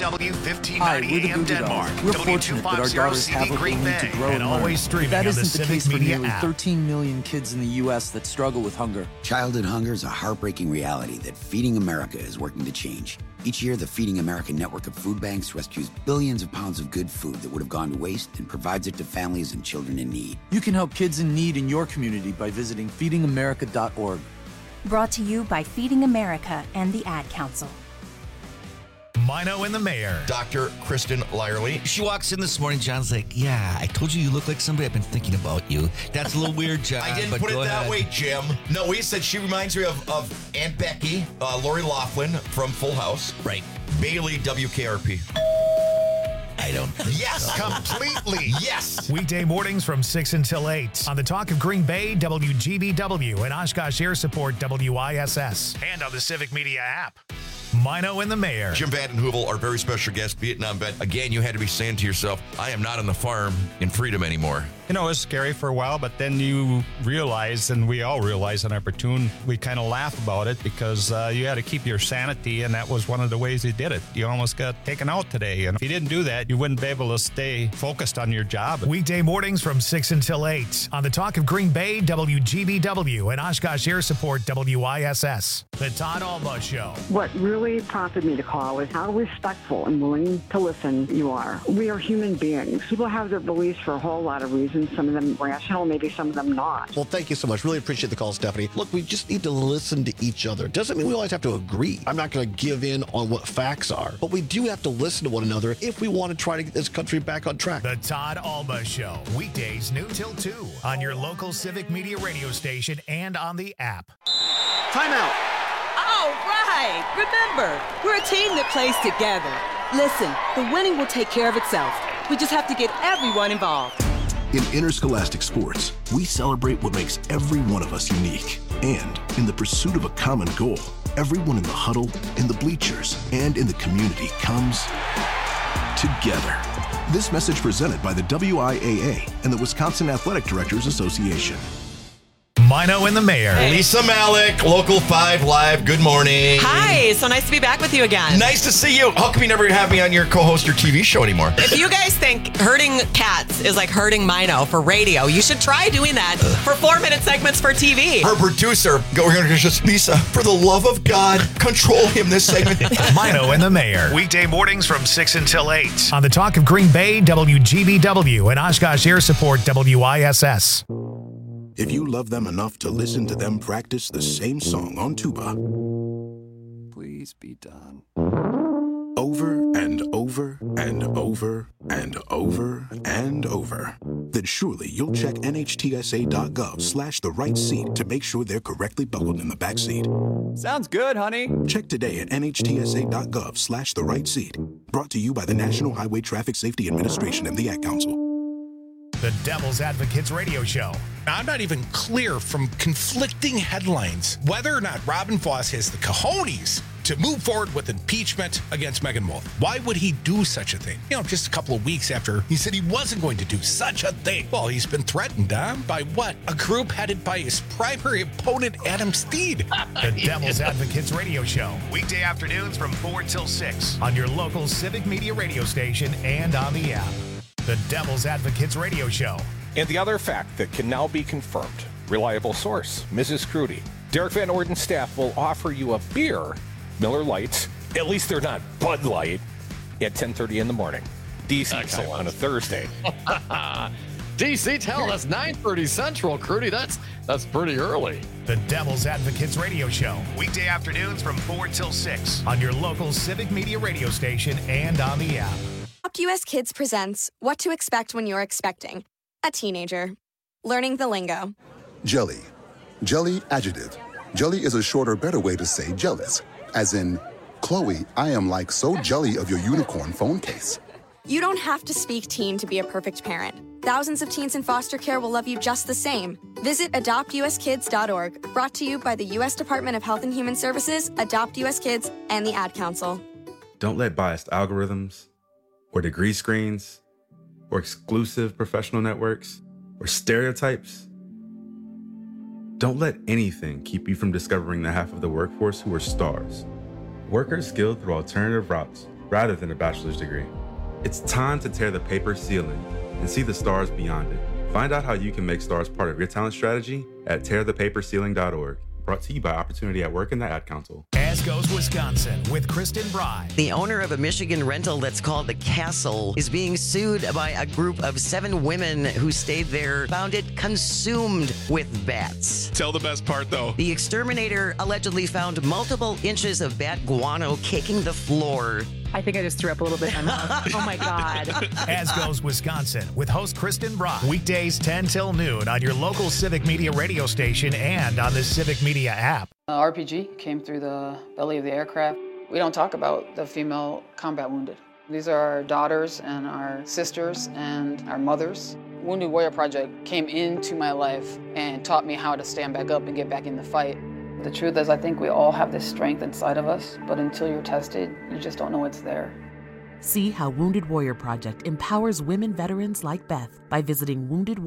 KFW Hi, 1590 we're the AM Goo Goo Denmark. Dolls. We're fortunate that our daughters have what they need to grow and and learn. always streaming That on the isn't the Civic case for Media nearly app. 13 million kids in the U.S. that struggle with hunger. Childhood hunger is a heartbreaking reality that Feeding America is working to change. Each year, the Feeding America network of food banks rescues billions of pounds of good food that would have gone to waste and provides it to families and children in need. You can help kids in need in your community by visiting feedingamerica.org. Brought to you by Feeding America and the Ad Council. Mino and the Mayor. Dr. Kristen Lyerly. She walks in this morning. John's like, yeah, I told you look like somebody. I've been thinking about you. That's a little weird, John. I didn't but put it go that ahead. way, Jim. No, we said she reminds me of Aunt Becky, Lori Loughlin from Full House. Right. Bailey, WKRP. I don't think Yes, so. completely. Yes. Weekday mornings from 6 until 8 on the Talk of Green Bay, WGBW, and Oshkosh Air Support, WISS, and on the Civic Media app. Mino and the Mayor. Jim Vanden Heuvel, our very special guest, Vietnam vet. Again, you had to be saying to yourself, I am not on the farm in freedom anymore. You know, it was scary for a while, but then you realize, and we all realize on our platoon, we kind of laugh about it because you had to keep your sanity, and that was one of the ways you did it. You almost got taken out today, and if you didn't do that, you wouldn't be able to stay focused on your job. Weekday mornings from 6 until 8 on the Talk of Green Bay, WGBW, and Oshkosh Air Support, WISS. The Todd Alba Show. What really prompted me to call is how respectful and willing to listen you are. We are human beings. People have their beliefs for a whole lot of reasons, some of them rational, maybe some of them not. Well, thank you so much. Really appreciate the call, Stephanie. Look, we just need to listen to each other. Doesn't mean we always have to agree. I'm not going to give in on what facts are, but we do have to listen to one another if we want to try to get this country back on track. The Todd Alba Show. Weekdays noon till 2 on your local Civic Media radio station and on the app. Timeout. All right. Remember, we're a team that plays together. Listen, the winning will take care of itself. We just have to get everyone involved. In interscholastic sports, we celebrate what makes every one of us unique. And in the pursuit of a common goal, everyone in the huddle, in the bleachers, and in the community comes together. This message presented by the WIAA and the Wisconsin Athletic Directors Association. Mino and the Mayor. Lisa Malik, Local 5 Live. Good morning. Hi, so nice to be back with you again. Nice to see you. How come you never have me on your co-host your TV show anymore? If you guys think herding cats is like herding Mino for radio, you should try doing that for 4-minute segments for TV. Her producer, we're going to just, Lisa, for the love of God, control him this segment. Mino and the Mayor. Weekday mornings from 6 until 8 on the Talk of Green Bay, WGBW, and Oshkosh Air Support, WISS. If you love them enough to listen to them practice the same song on tuba, Please be done. over and over and over and over and over, then surely you'll check nhtsa.gov/the right seat to make sure they're correctly buckled in the back seat. Sounds good, honey. Check today at nhtsa.gov/the right seat. Brought to you by the National Highway Traffic Safety Administration and the Ad Council. The Devil's Advocates Radio Show. I'm not even clear from conflicting headlines whether or not Robin Voss has the cojones to move forward with impeachment against Megan Wolf. Why would he do such a thing? You know, just a couple of weeks after he said he wasn't going to do such a thing. Well, he's been threatened, by what? A group headed by his primary opponent, Adam Steed. The Devil's Advocates Radio Show. Weekday afternoons from 4 till 6 on your local Civic Media radio station and on the app. The Devil's Advocates Radio Show. And the other fact that can now be confirmed, reliable source, Mrs. Crudy. Derek Van Orden's staff will offer you a beer, Miller Lights, at least they're not Bud Light, at 10:30 in the morning. DC on a Thursday. DC, tell us 9:30 Central, Crudy. That's pretty early. The Devil's Advocates Radio Show. Weekday afternoons from 4 till 6 on your local Civic Media radio station and on the app. Adopt US Kids presents What to Expect When You're Expecting a Teenager. Learning the lingo. Jelly. Jelly adjective. Jelly is a shorter, better way to say jealous. As in, Chloe, I am like so jelly of your unicorn phone case. You don't have to speak teen to be a perfect parent. Thousands of teens in foster care will love you just the same. Visit adoptuskids.org, brought to you by the U.S. Department of Health and Human Services, Adopt US Kids, and the Ad Council. Don't let biased algorithms or degree screens or exclusive professional networks or stereotypes. Don't let anything keep you from discovering the half of the workforce who are stars. Workers skilled through alternative routes rather than a bachelor's degree. It's time to tear the paper ceiling and see the stars beyond it. Find out how you can make stars part of your talent strategy at tearthepaperceiling.org. Brought to you by Opportunity at Work and the Ad Council. As Goes Wisconsin with Kristen Bry. The owner of a Michigan rental that's called The Castle is being sued by a group of 7 women who stayed there, found it consumed with bats. Tell the best part, though. The exterminator allegedly found multiple inches of bat guano caking the floor. I think I just threw up a little bit in my mouth. Oh, my God. As Goes Wisconsin with host Kristen Bry. Weekdays 10 till noon on your local Civic Media radio station and on the Civic Media app. RPG came through the belly of the aircraft. We don't talk about the female combat wounded. These are our daughters and our sisters and our mothers. Wounded Warrior Project came into my life and taught me how to stand back up and get back in the fight. The truth is, I think we all have this strength inside of us, but until you're tested, you just don't know it's there. See how Wounded Warrior Project empowers women veterans like Beth by visiting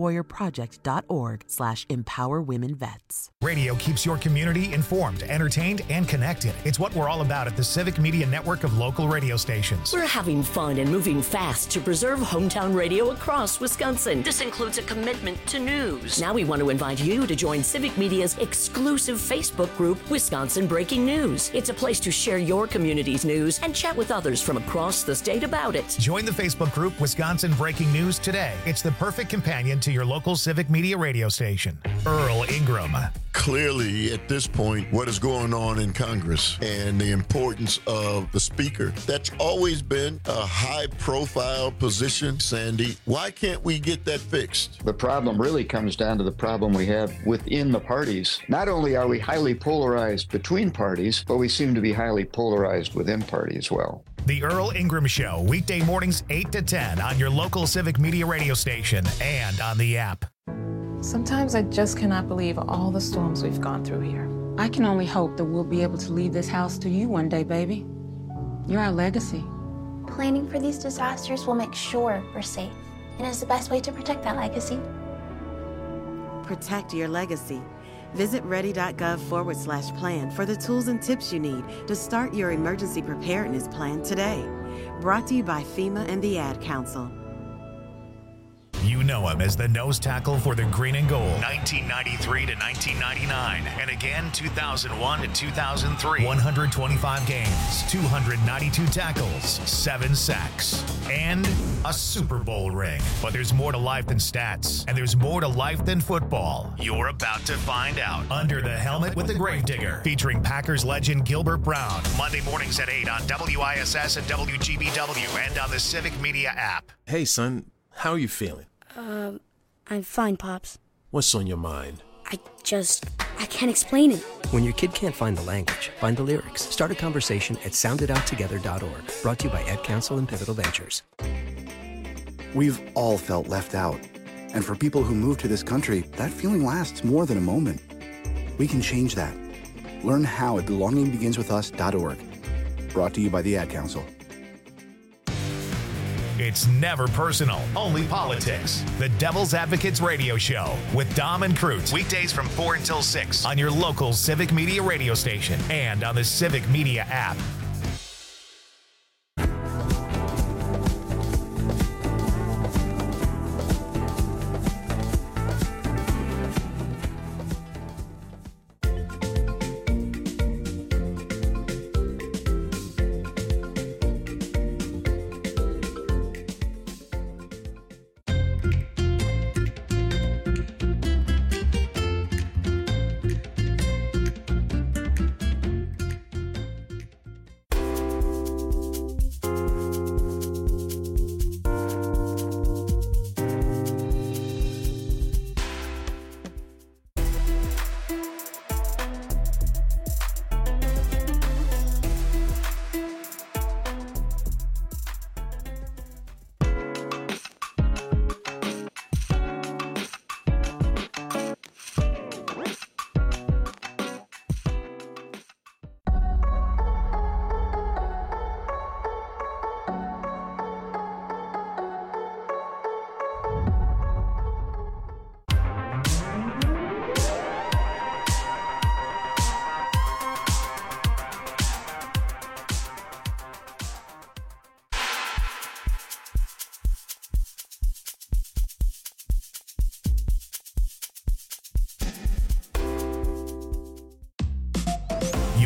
woundedwarriorproject.org/empowerwomenvets. Radio keeps your community informed, entertained, and connected. It's what we're all about at the Civic Media network of local radio stations. We're having fun and moving fast to preserve hometown radio across Wisconsin. This includes a commitment to news. Now we want to invite you to join Civic Media's exclusive Facebook group, Wisconsin Breaking News. It's a place to share your community's news and chat with others from across the state about it. Join the Facebook group Wisconsin Breaking News today. It's the perfect companion to your local Civic Media radio station. Earl Ingram. Clearly, at this point, what is going on in Congress and the importance of the Speaker, that's always been a high-profile position, Sandy. Why can't we get that fixed? The problem really comes down to the problem we have within the parties. Not only are we highly polarized between parties, but we seem to be highly polarized within party as well. The Earl Ingram Show, weekday mornings 8 to 10 on your local Civic Media radio station and on the app. Sometimes I just cannot believe all the storms we've gone through here. I can only hope that we'll be able to leave this house to you one day, baby. You're our legacy. Planning for these disasters will make sure we're safe, and is the best way to protect that legacy. Protect your legacy. Visit ready.gov/plan for the tools and tips you need to start your emergency preparedness plan today. Brought to you by FEMA and the Ad Council. You know him as the nose tackle for the Green and Gold, 1993 to 1999, and again 2001 to 2003. 125 games, 292 tackles, 7 sacks, and a Super Bowl ring. But there's more to life than stats, and there's more to life than football. You're about to find out. Under the Helmet with the Gravedigger, featuring Packers legend Gilbert Brown. Monday mornings at 8 on WISS and WGBW and on the Civic Media app. Hey, son, how are you feeling? I'm fine, Pops. What's on your mind? I can't explain it. When your kid can't find the language, find the lyrics. Start a conversation at sounditouttogether.org. Brought to you by Ad Council and Pivotal Ventures. We've all felt left out. And for people who move to this country, that feeling lasts more than a moment. We can change that. Learn how at belongingbeginswithus.org. Brought to you by the Ad Council. It's never personal, only politics. The Devil's Advocates Radio Show with Dom and Krutz. Weekdays from 4 until 6 on your local Civic Media radio station and on the Civic Media app.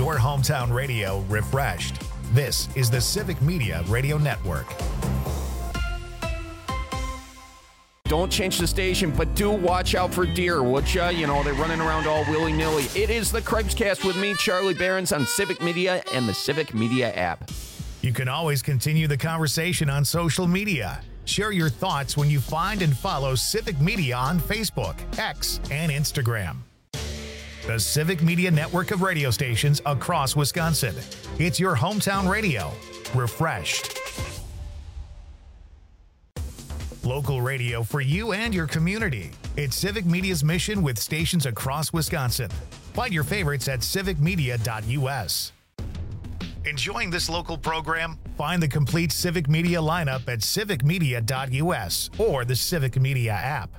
Your hometown radio refreshed. This is the Civic Media Radio Network. Don't change the station, but do watch out for deer, would ya? You know, they're running around all willy-nilly. It is the Craig's with me, Charlie Behrens, on Civic Media and the Civic Media app. You can always continue the conversation on social media. Share your thoughts when you find and follow Civic Media on Facebook, X, and Instagram. The Civic Media network of radio stations across Wisconsin. It's your hometown radio, refreshed. Local radio for you and your community. It's Civic Media's mission with stations across Wisconsin. Find your favorites at civicmedia.us. Enjoying this local program? Find the complete Civic Media lineup at civicmedia.us or the Civic Media app.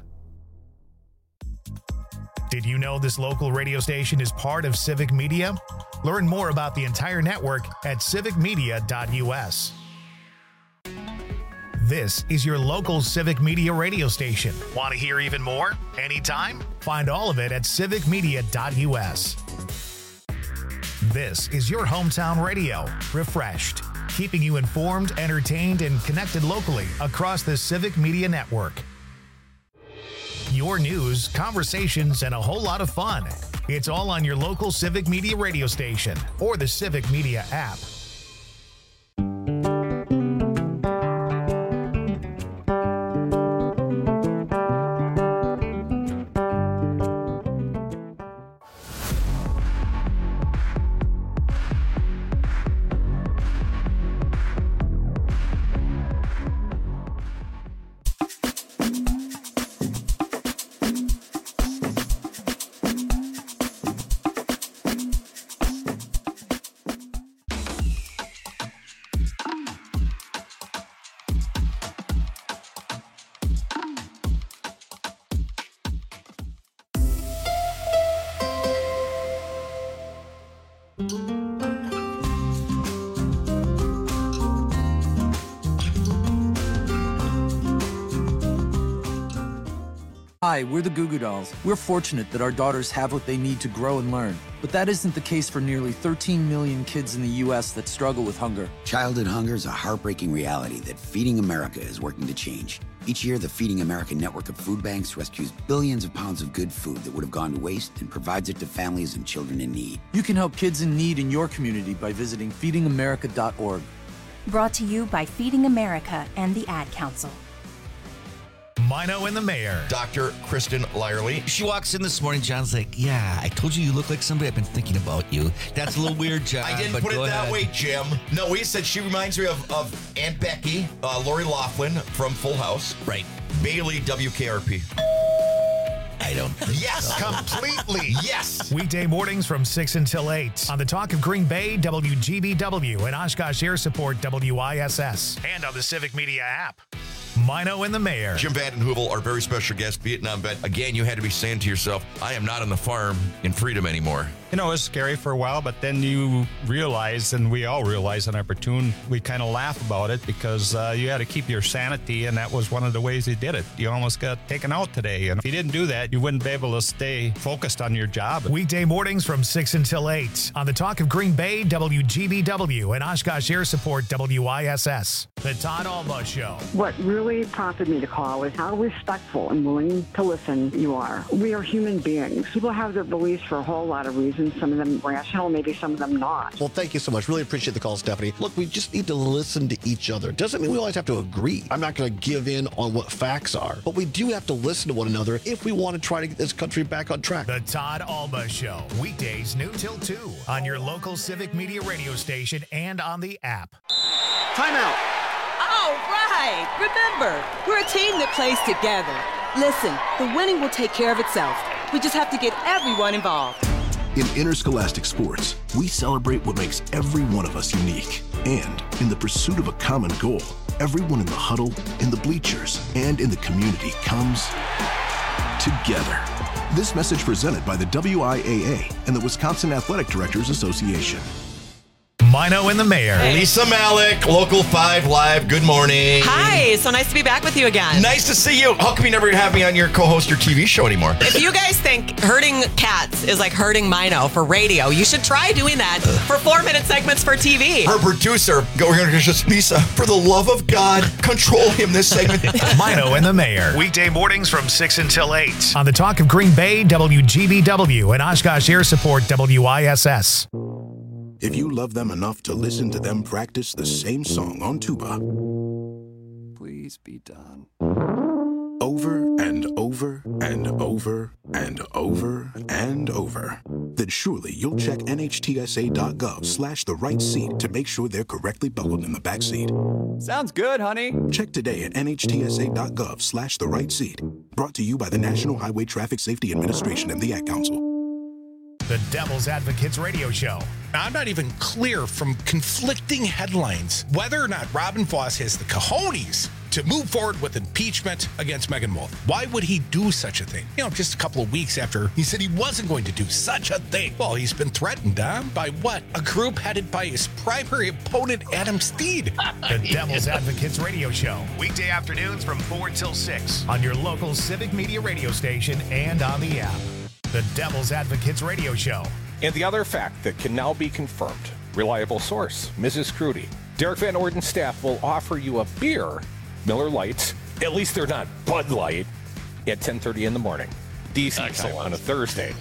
Did you know this local radio station is part of Civic Media? Learn more about the entire network at civicmedia.us. This is your local Civic Media radio station. Want to hear even more? Anytime? Find all of it at civicmedia.us. This is your hometown radio, refreshed, keeping you informed, entertained, and connected locally across the Civic Media network. Your news, conversations, and a whole lot of fun. It's all on your local Civic Media radio station or the Civic Media app. Hi, we're the Goo Goo Dolls. We're fortunate that our daughters have what they need to grow and learn. But that isn't the case for nearly 13 million kids in the U.S. that struggle with hunger. Childhood hunger is a heartbreaking reality that Feeding America is working to change. Each year, the Feeding America network of food banks rescues billions of pounds of good food that would have gone to waste and provides it to families and children in need. You can help kids in need in your community by visiting feedingamerica.org. Brought to you by Feeding America and the Ad Council. Mino and the Mayor. Dr. Kristen Lyerly. She walks in this morning, John's like, yeah, I told you look like somebody. I've been thinking about you. That's a little weird, John. I didn't put it that way, Jim. No, we said she reminds me of Aunt Becky, Lori Loughlin from Full House. Right. Bailey, WKRP. I don't think Yes, so. Completely. Yes. Weekday mornings from 6 until 8 on the Talk of Green Bay, WGBW, and Oshkosh Air Support, WISS, and on the Civic Media app. Mino and the Mayor. Jim Vandenheuvel, our very special guest, Vietnam vet. Again, you had to be saying to yourself, I am not on the farm in Freedom anymore. You know, it was scary for a while, but then you realize, and we all realize in our platoon, we kind of laugh about it because you had to keep your sanity, and that was one of the ways you did it. You almost got taken out today, and if you didn't do that, you wouldn't be able to stay focused on your job. Weekday mornings from 6 until 8 on the Talk of Green Bay, WGBW, and Oshkosh Air Support, WISS. The Todd Alba Show. What really prompted me to call is how respectful and willing to listen you are. We are human beings. People have their beliefs for a whole lot of reasons, some of them rational, maybe some of them not. Well, thank you so much. Really appreciate the call, Stephanie. Look, we just need to listen to each other. Doesn't mean we always have to agree. I'm not going to give in on what facts are, but we do have to listen to one another if we want to try to get this country back on track. The Todd Alba Show, weekdays noon till 2 on your local Civic Media radio station and on the app. Timeout. All right. Remember, we're a team that plays together. Listen, the winning will take care of itself. We just have to get everyone involved. In interscholastic sports, we celebrate what makes every one of us unique. And in the pursuit of a common goal, everyone in the huddle, in the bleachers, and in the community comes together. This message presented by the WIAA and the Wisconsin Athletic Directors Association. Mino and the Mayor. Hey. Lisa Malik, Local 5 Live. Good morning. Hi. So nice to be back with you again. Nice to see you. How come you never have me on your co-host your TV show anymore? If you guys think herding cats is like herding Mino for radio, you should try doing that for 4-minute segments for TV. Her producer, we're going to just, Lisa, for the love of God, control him this segment. Mino and the Mayor. Weekday mornings from 6 until 8. On the Talk of Green Bay, WGBW, and Oshkosh Air Support, WISS. If you love them enough to listen to them practice the same song on tuba, please be done. Over and over and over and over and over, then surely you'll check nhtsa.gov/the right seat to make sure they're correctly buckled in the back seat. Sounds good, honey. Check today at nhtsa.gov/the right seat. Brought to you by the National Highway Traffic Safety Administration and the Ad Council. The Devil's Advocates Radio Show. I'm not even clear from conflicting headlines whether or not Robin Vos has the cojones to move forward with impeachment against Megan Wolf. Why would he do such a thing? Just a couple of weeks after he said he wasn't going to do such a thing. Well, he's been threatened, by what? A group headed by his primary opponent, Adam Steed. The Devil's Advocates Radio Show. Weekday afternoons from 4 till 6 on your local Civic Media radio station and on the app. The Devil's Advocates Radio Show. And the other fact that can now be confirmed, reliable source, Mrs. Crudy. Derek Van Orden's staff will offer you a beer, Miller Lights, at least they're not Bud Light, at 10:30 in the morning. DC time on a Thursday.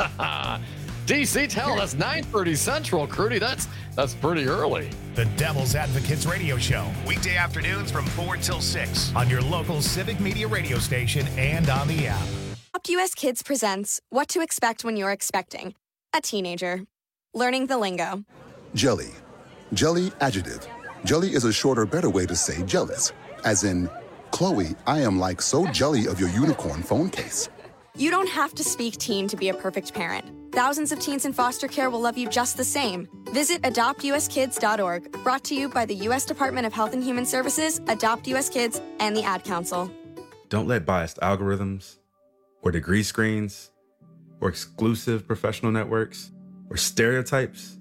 DC, tell us 9:30 Central, Crudy. That's pretty early. The Devil's Advocates Radio Show. Weekday afternoons from 4 till 6 on your local Civic Media radio station and on the app. Adopt US Kids presents What to Expect When You're Expecting a Teenager. Learning the lingo. Jelly. Jelly adjective. Jelly is a shorter, better way to say jealous. As in, Chloe, I am like so jelly of your unicorn phone case. You don't have to speak teen to be a perfect parent. Thousands of teens in foster care will love you just the same. Visit adoptuskids.org, brought to you by the U.S. Department of Health and Human Services, Adopt US Kids, and the Ad Council. Don't let biased algorithms, or degree screens, or exclusive professional networks, or stereotypes.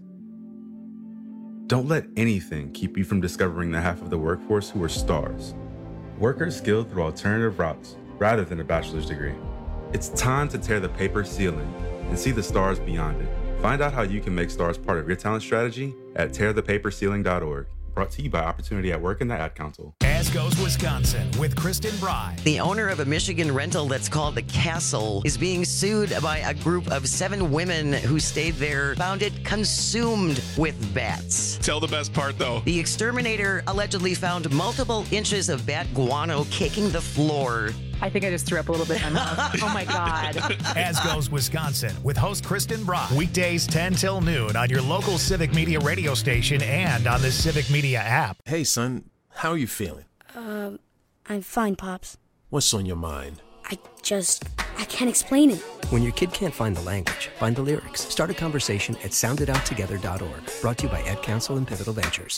Don't let anything keep you from discovering the half of the workforce who are stars. Workers skilled through alternative routes rather than a bachelor's degree. It's time to tear the paper ceiling and see the stars beyond it. Find out how you can make stars part of your talent strategy at tearthepaperceiling.org. Brought to you by Opportunity at Work and the Ad Council. As goes Wisconsin with Kristen Bry. The owner of a Michigan rental that's called The Castle is being sued by a group of 7 women who stayed there, found it consumed with bats. Tell the best part, though. The exterminator allegedly found multiple inches of bat guano caking the floor. I think I just threw up a little bit in my mouth. Oh, my God. As goes Wisconsin with host Kristen Bry. Weekdays 10 till noon on your local Civic Media radio station and on the Civic Media app. Hey, son, how are you feeling? I'm fine, Pops. What's on your mind? I can't explain it. When your kid can't find the language, find the lyrics. Start a conversation at sounditouttogether.org. Brought to you by Ad Council and Pivotal Ventures.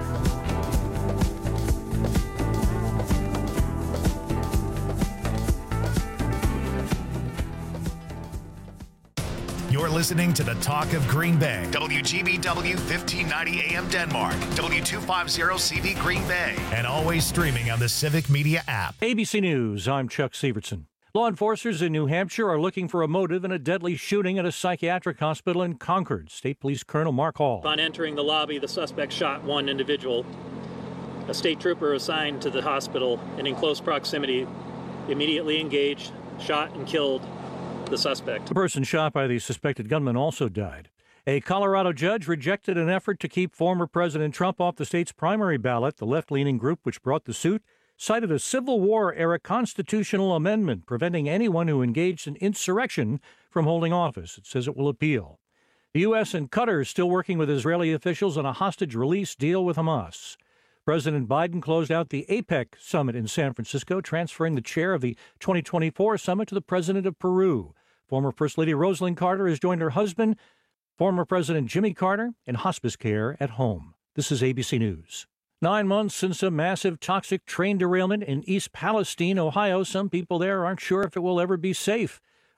You're listening to the Talk of Green Bay. WGBW 1590 AM Denmark. W250CV Green Bay. And always streaming on the Civic Media app. ABC News, I'm Chuck Severson. Law enforcers in New Hampshire are looking for a motive in a deadly shooting at a psychiatric hospital in Concord. State Police Colonel Mark Hall. Upon entering the lobby, the suspect shot one individual. A state trooper assigned to the hospital and in close proximity immediately engaged, shot, and killed the suspect. The person shot by the suspected gunman also died. A Colorado judge rejected an effort to keep former President Trump off the state's primary ballot. The left-leaning group which brought the suit cited a Civil War-era constitutional amendment preventing anyone who engaged in insurrection from holding office. It says it will appeal. The U.S. and Qatar are still working with Israeli officials on a hostage release deal with Hamas. President Biden closed out the APEC summit in San Francisco, transferring the chair of the 2024 summit to the president of Peru. Former First Lady Rosalind Carter has joined her husband, former President Jimmy Carter, in hospice care at home. This is ABC News. 9 months since a massive toxic train derailment in East Palestine, Ohio, some people there aren't sure if it will ever be safe.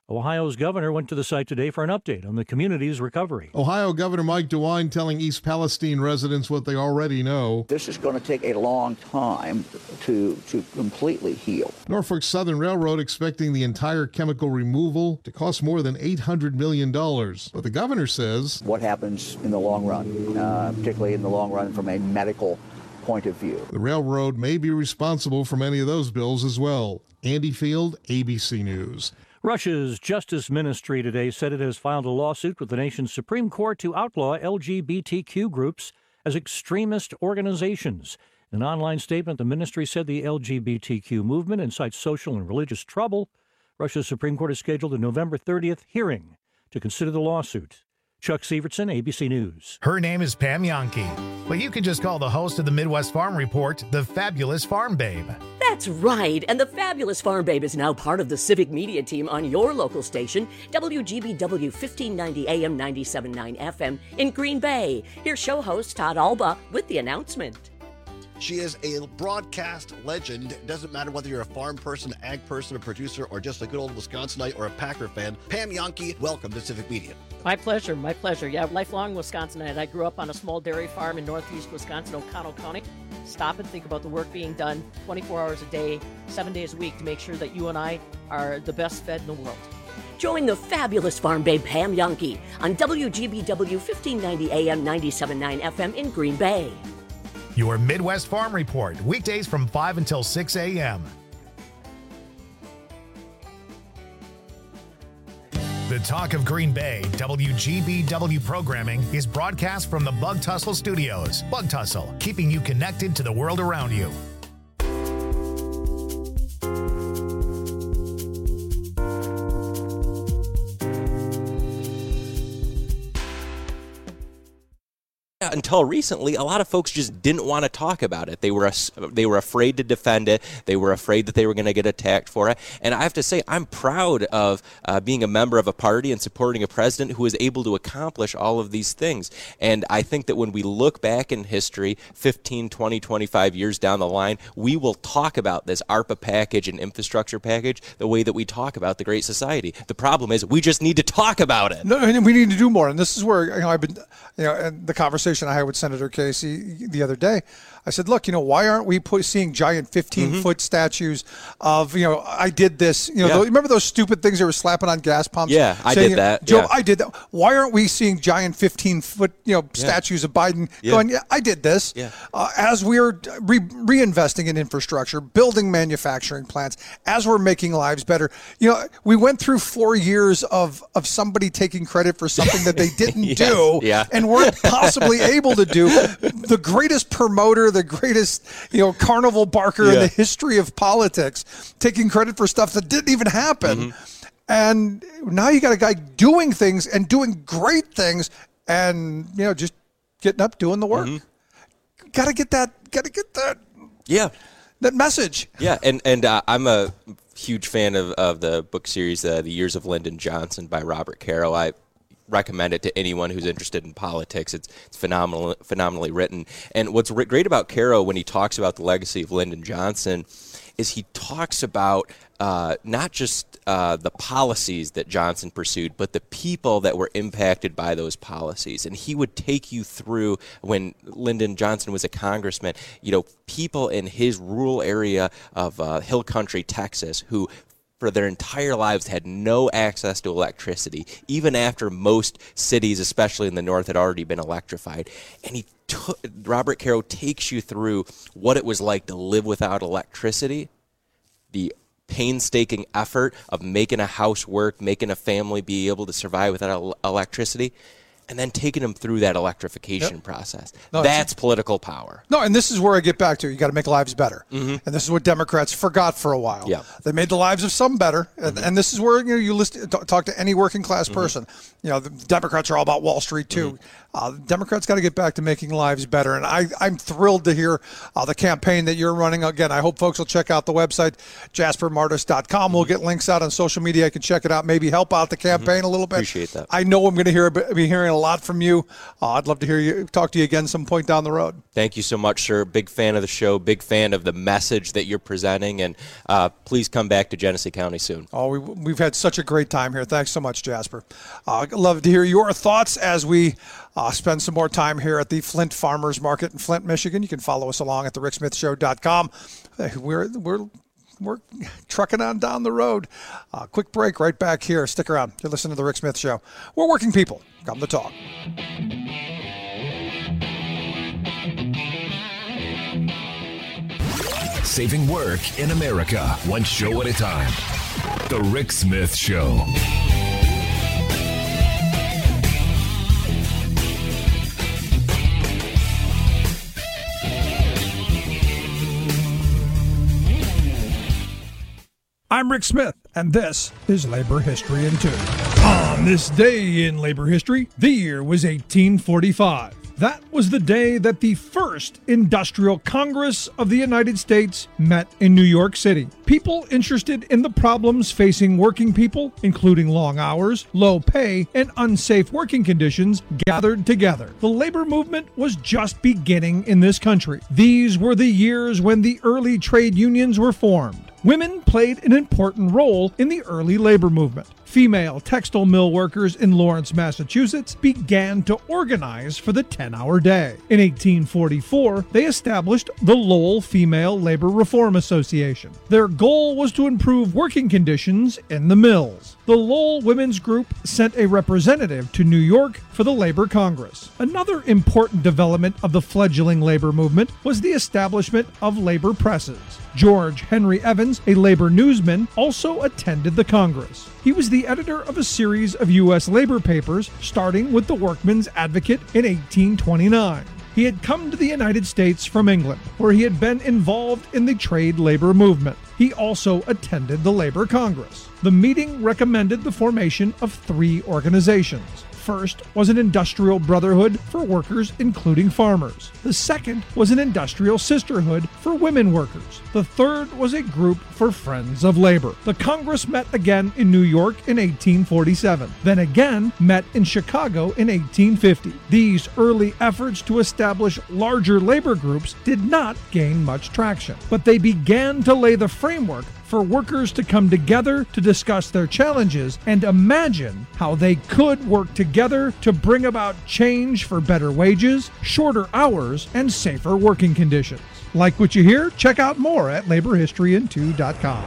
Ohio's governor went to the site today for an update on the community's recovery. Ohio Governor Mike DeWine telling East Palestine residents what they already know. This is going to take a long time to completely heal. Norfolk Southern Railroad expecting the entire chemical removal to cost more than $800 million. But the governor says, what happens in the long run, particularly in the long run from a medical point of view. The railroad may be responsible for many of those bills as well. Andy Field, ABC News. Russia's Justice Ministry today said it has filed a lawsuit with the nation's Supreme Court to outlaw LGBTQ groups as extremist organizations. In an online statement, the ministry said the LGBTQ movement incites social and religious trouble. Russia's Supreme Court has scheduled a November 30th hearing to consider the lawsuit. Chuck Sievertson, ABC News. Her name is Pam Yonke, but you can just call the host of the Midwest Farm Report the Fabulous Farm Babe. That's right, and the Fabulous Farm Babe is now part of the civic media team on your local station, WGBW 1590 AM 97.9 FM in Green Bay. Here's show host Todd Alba with the announcement. She is a broadcast legend. It doesn't matter whether you're a farm person, ag person, a producer, or just a good old Wisconsinite or a Packer fan. Pam Yonke, welcome to Civic Media. My pleasure, my pleasure. Yeah, lifelong Wisconsinite. I grew up on a small dairy farm in northeast Wisconsin, O'Connell County. Stop and think about the work being done 24 hours a day, 7 days a week to make sure that you and I are the best fed in the world. Join the Fabulous Farm Babe Pam Yonke on WGBW 1590 AM 97.9 FM in Green Bay. Your Midwest Farm Report, weekdays from 5 until 6 a.m. The Talk of Green Bay, WGBW programming is broadcast from the Bug Tussle Studios. Bug Tussle, keeping you connected to the world around you. Until recently, a lot of folks just didn't want to talk about it. They were afraid to defend it. They were afraid that they were going to get attacked for it. And I have to say, I'm proud of being a member of a party and supporting a president who is able to accomplish all of these things. And I think that when we look back in history, 15, 20, 25 years down the line, we will talk about this ARPA package and infrastructure package the way that we talk about the Great Society. The problem is we just need to talk about it. No, and we need to do more. And this is where I've been, and the conversation I had with Senator Casey the other day, I said, look, why aren't we seeing giant 15-foot statues of, I did this, remember those stupid things they were slapping on gas pumps? Yeah, I did that. Joe, I did that. Why aren't we seeing giant 15-foot, statues of Biden going, yeah, I did this. Yeah. As we're reinvesting in infrastructure, building manufacturing plants, as we're making lives better. We went through 4 years of somebody taking credit for something that they didn't do and weren't possibly able to do. The greatest promoter, the greatest, carnival barker in the history of politics, taking credit for stuff that didn't even happen. And now you got a guy doing things and doing great things and, just getting up, doing the work. Got to get that. Yeah. That message. Yeah. And I'm a huge fan of the book series, The Years of Lyndon Johnson by Robert Caro. I recommend it to anyone who's interested in politics. It's phenomenally written. And what's great about Caro when he talks about the legacy of Lyndon Johnson is he talks about not just the policies that Johnson pursued, but the people that were impacted by those policies. And he would take you through, when Lyndon Johnson was a congressman, people in his rural area of Hill Country, Texas, who for their entire lives had no access to electricity, even after most cities, especially in the north, had already been electrified. And Robert Caro takes you through what it was like to live without electricity, the painstaking effort of making a house work, making a family be able to survive without electricity, and then taking them through that electrification process. No, that's political power. No, and this is where I get back to. You got to make lives better. And this is what Democrats forgot for a while. Yeah. They made the lives of some better, and this is where you talk to any working class person. The Democrats are all about Wall Street too. Democrats got to get back to making lives better, and I'm thrilled to hear the campaign that you're running. Again, I hope folks will check out the website, jaspermartis.com. We'll get links out on social media. I can check it out, maybe help out the campaign a little bit. Appreciate that. I know I'm going to be hearing a lot from you. I'd love to talk to you again some point down the road. Thank you so much, sir. Big fan of the show, big fan of the message that you're presenting, and please come back to Genesee County soon. Oh, we've had such a great time here. Thanks so much, Jasper. I'd love to hear your thoughts as we spend some more time here at the Flint Farmers Market in Flint, Michigan. You can follow us along at thericksmithshow.com. We're trucking on down the road. Quick break right back here. Stick around. You're listening to The Rick Smith Show. We're working people. Come to talk. Saving work in America, one show at a time. The Rick Smith Show. I'm Rick Smith, and this is Labor History in 2. On this day in labor history, the year was 1845. That was the day that the first Industrial Congress of the United States met in New York City. People interested in the problems facing working people, including long hours, low pay, and unsafe working conditions, gathered together. The labor movement was just beginning in this country. These were the years when the early trade unions were formed. Women played an important role in the early labor movement. Female textile mill workers in Lawrence, Massachusetts began to organize for the 10-hour day. In 1844, they established the Lowell Female Labor Reform Association. Their goal was to improve working conditions in the mills. The Lowell Women's Group sent a representative to New York for the Labor Congress. Another important development of the fledgling labor movement was the establishment of labor presses. George Henry Evans, a labor newsman, also attended the Congress. He was the editor of a series of U.S. labor papers, starting with the Workman's Advocate in 1829. He had come to the United States from England, where he had been involved in the trade labor movement. He also attended the Labor Congress. The meeting recommended the formation of 3 organizations. First was an industrial brotherhood for workers, including farmers. The second was an industrial sisterhood for women workers. The third was a group for friends of labor. The Congress met again in New York in 1847, then again met in Chicago in 1850. These early efforts to establish larger labor groups did not gain much traction, but they began to lay the framework for workers to come together to discuss their challenges and imagine how they could work together to bring about change for better wages, shorter hours, and safer working conditions. Like what you hear? Check out more at laborhistoryin2.com.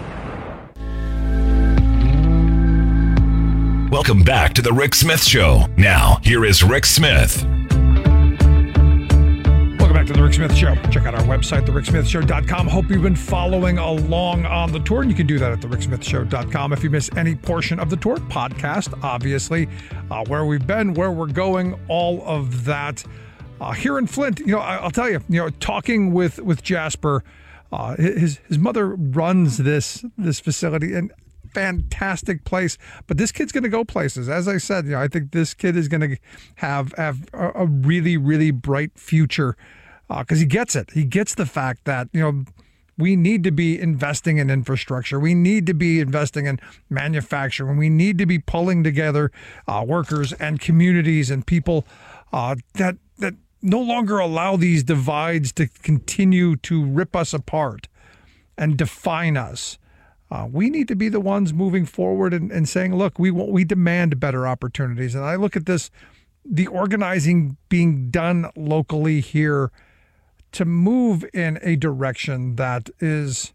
Welcome back to The Rick Smith Show. Now, here is Rick Smith. Welcome back to The Rick Smith Show. Check out our website, thericksmithshow.com. Hope you've been following along on the tour, and you can do that at thericksmithshow.com. If you miss any portion of the tour, podcast, obviously, where we've been, where we're going, all of that. Here in Flint, I'll tell you, talking with Jasper, his mother runs this facility, and fantastic place, but this kid's going to go places. As I said, I think this kid is going to have a really, really bright future because he gets it. He gets the fact that, we need to be investing in infrastructure. We need to be investing in manufacturing. We need to be pulling together workers and communities and people that no longer allow these divides to continue to rip us apart and define us. We need to be the ones moving forward and saying, look, we demand better opportunities. And I look at this, the organizing being done locally here to move in a direction that is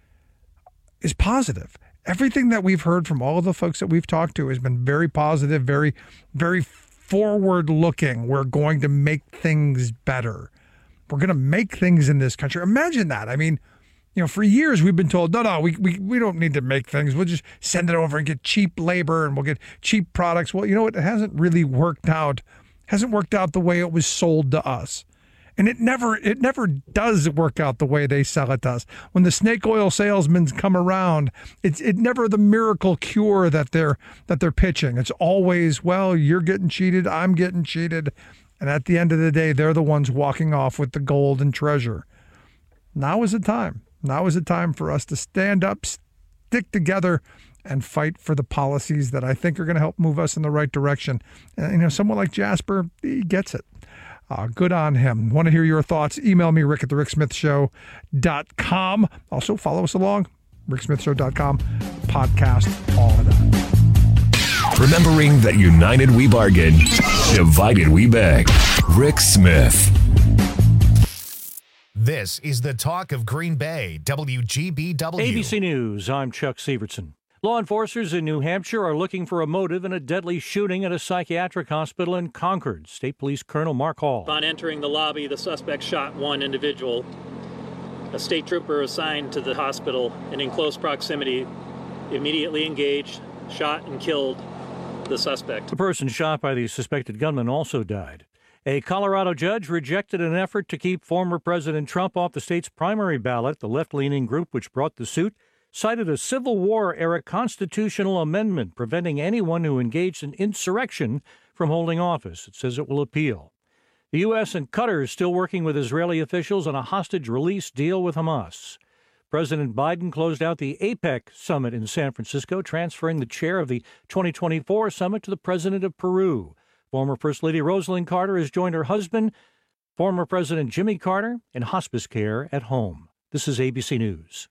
positive. Everything that we've heard from all of the folks that we've talked to has been very positive, very, very forward looking. We're going to make things better. We're going to make things in this country. Imagine that. I mean, for years we've been told, no, we don't need to make things. We'll just send it over and get cheap labor and we'll get cheap products. Well, it hasn't really worked out. Hasn't worked out the way it was sold to us. And it never does work out the way they sell it to us. When the snake oil salesmen come around, it's never the miracle cure that they're pitching. It's always, well, you're getting cheated, I'm getting cheated. And at the end of the day, they're the ones walking off with the gold and treasure. Now is the time. Now is the time for us to stand up, stick together, and fight for the policies that I think are going to help move us in the right direction. And, someone like Jasper, he gets it. Good on him. Want to hear your thoughts? Email me, Rick at thericksmithshow.com. Also, follow us along, ricksmithshow.com, podcast, all of that. Remembering that united we bargain, divided we beg. Rick Smith. This is the talk of Green Bay, WGBW. ABC News, I'm Chuck Sievertson. Law enforcers in New Hampshire are looking for a motive in a deadly shooting at a psychiatric hospital in Concord. State Police Colonel Mark Hall. Upon entering the lobby, the suspect shot one individual. A state trooper assigned to the hospital and in close proximity immediately engaged, shot, and killed the suspect. The person shot by the suspected gunman also died. A Colorado judge rejected an effort to keep former President Trump off the state's primary ballot. The left-leaning group which brought the suit cited a Civil War-era constitutional amendment preventing anyone who engaged in insurrection from holding office. It says it will appeal. The U.S. and Qatar is still working with Israeli officials on a hostage release deal with Hamas. President Biden closed out the APEC summit in San Francisco, transferring the chair of the 2024 summit to the president of Peru. Former First Lady Rosalind Carter has joined her husband, former President Jimmy Carter, in hospice care at home. This is ABC News.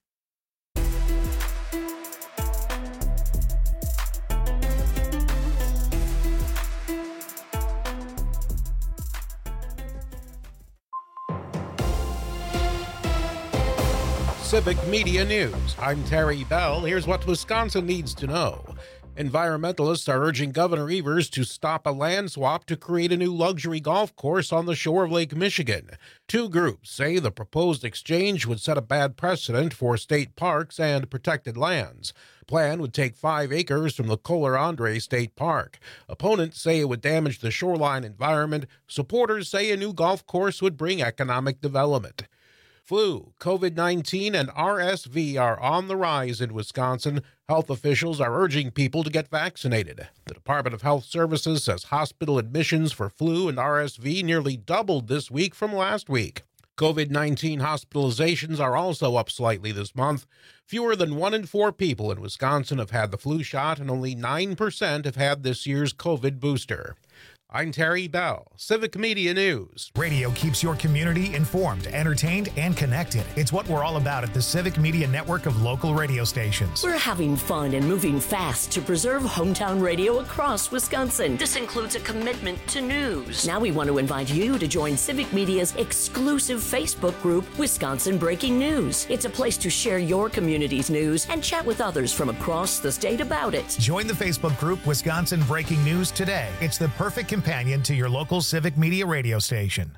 Civic Media News. I'm Terry Bell. Here's what Wisconsin needs to know. Environmentalists are urging Governor Evers to stop a land swap to create a new luxury golf course on the shore of Lake Michigan. Two groups say the proposed exchange would set a bad precedent for state parks and protected lands. The plan would take 5 acres from the Kohler Andre State Park. Opponents say it would damage the shoreline environment. Supporters say a new golf course would bring economic development. Flu, COVID-19, and RSV are on the rise in Wisconsin. Health officials are urging people to get vaccinated. The Department of Health Services says hospital admissions for flu and RSV nearly doubled this week from last week. COVID-19 hospitalizations are also up slightly this month. Fewer than 1 in 4 people in Wisconsin have had the flu shot, and only 9% have had this year's COVID booster. I'm Terry Bell, Civic Media News. Radio keeps your community informed, entertained, and connected. It's what we're all about at the Civic Media network of local radio stations. We're having fun and moving fast to preserve hometown radio across Wisconsin. This includes a commitment to news. Now we want to invite you to join Civic Media's exclusive Facebook group, Wisconsin Breaking News. It's a place to share your community's news and chat with others from across the state about it. Join the Facebook group, Wisconsin Breaking News, today. It's the perfect companion to your local Civic Media radio station.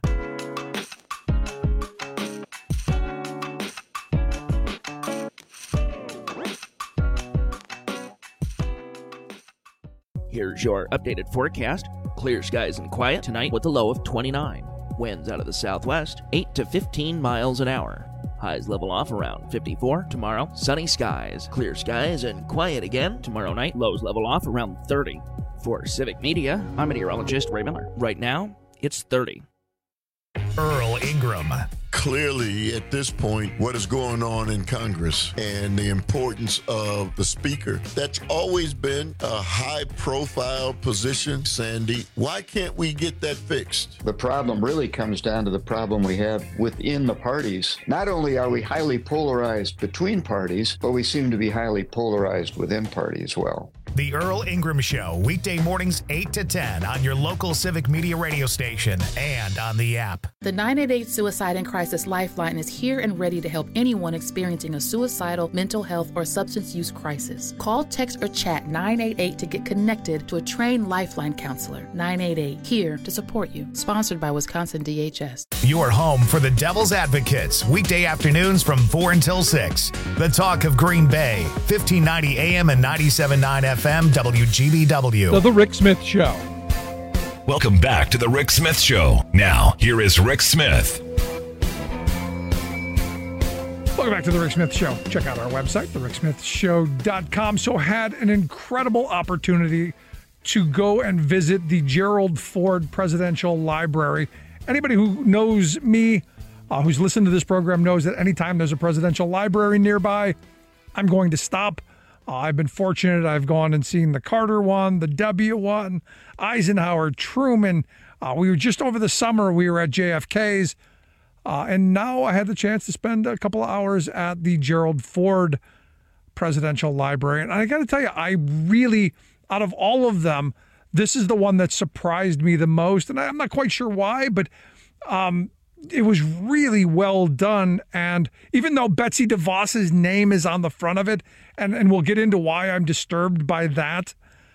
Here's your updated forecast. Clear skies and quiet tonight with a low of 29. Winds out of the southwest, 8 to 15 miles an hour. Highs level off around 54 tomorrow. Sunny skies, clear skies, and quiet again tomorrow night. Lows level off around 30. For Civic Media, I'm meteorologist Ray Miller. Right now, it's 30. Earl Ingram. Clearly, at this point, what is going on in Congress and the importance of the Speaker, that's always been a high-profile position. Sandy, why can't we get that fixed? The problem really comes down to the problem we have within the parties. Not only are we highly polarized between parties, but we seem to be highly polarized within party as well. The Earl Ingram Show, weekday mornings 8 to 10 on your local Civic Media radio station and on the app. The 988 Suicide and Crisis Lifeline is here and ready to help anyone experiencing a suicidal, mental health, or substance use crisis. Call, text, or chat 988 to get connected to a trained Lifeline counselor. 988, here to support you. Sponsored by Wisconsin DHS. Your home for the Devil's Advocates, weekday afternoons from 4 until 6. The Talk of Green Bay, 1590 AM and 97.9 FM, WGBW. The Rick Smith Show. Welcome back to The Rick Smith Show. Now, here is Rick Smith. Welcome back to The Rick Smith Show. Check out our website, thericksmithshow.com. So had an incredible opportunity to go and visit the Gerald Ford Presidential Library. Anybody who knows me, who's listened to this program, knows that anytime there's a presidential library nearby, I'm going to stop I've been fortunate. I've gone and seen the Carter one, the W one, Eisenhower, Truman. We were just over the summer. We were at JFK's. And now I had the chance to spend a couple of hours at the Gerald Ford Presidential Library. And I got to tell you, I really, out of all of them, this is the one that surprised me the most. And I'm not quite sure why, but it was really well done. And even though Betsy DeVos's name is on the front of it, and we'll get into why I'm disturbed by that,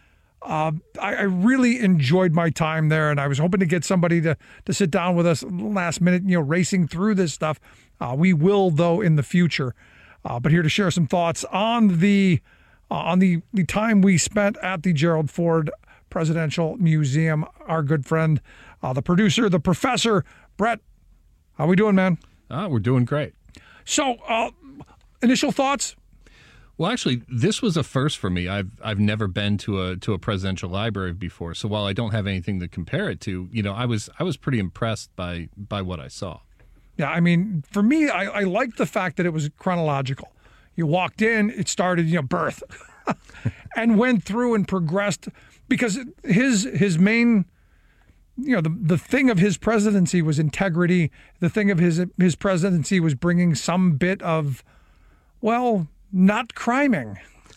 I really enjoyed my time there. And I was hoping to get somebody to sit down with us last minute, racing through this stuff. We will, though, in the future. But here to share some thoughts on the time we spent at the Gerald Ford Presidential Museum, our good friend, the producer, the professor, Brett. How we doing, man? We're doing great. So, initial thoughts? Well, actually, this was a first for me. I've never been to a presidential library before. So while I don't have anything to compare it to, I was pretty impressed by what I saw. Yeah, I mean, for me, I liked the fact that it was chronological. You walked in, it started, birth, and went through and progressed, because his main, the thing of his presidency was integrity. The thing of his presidency was bringing some bit of, not criming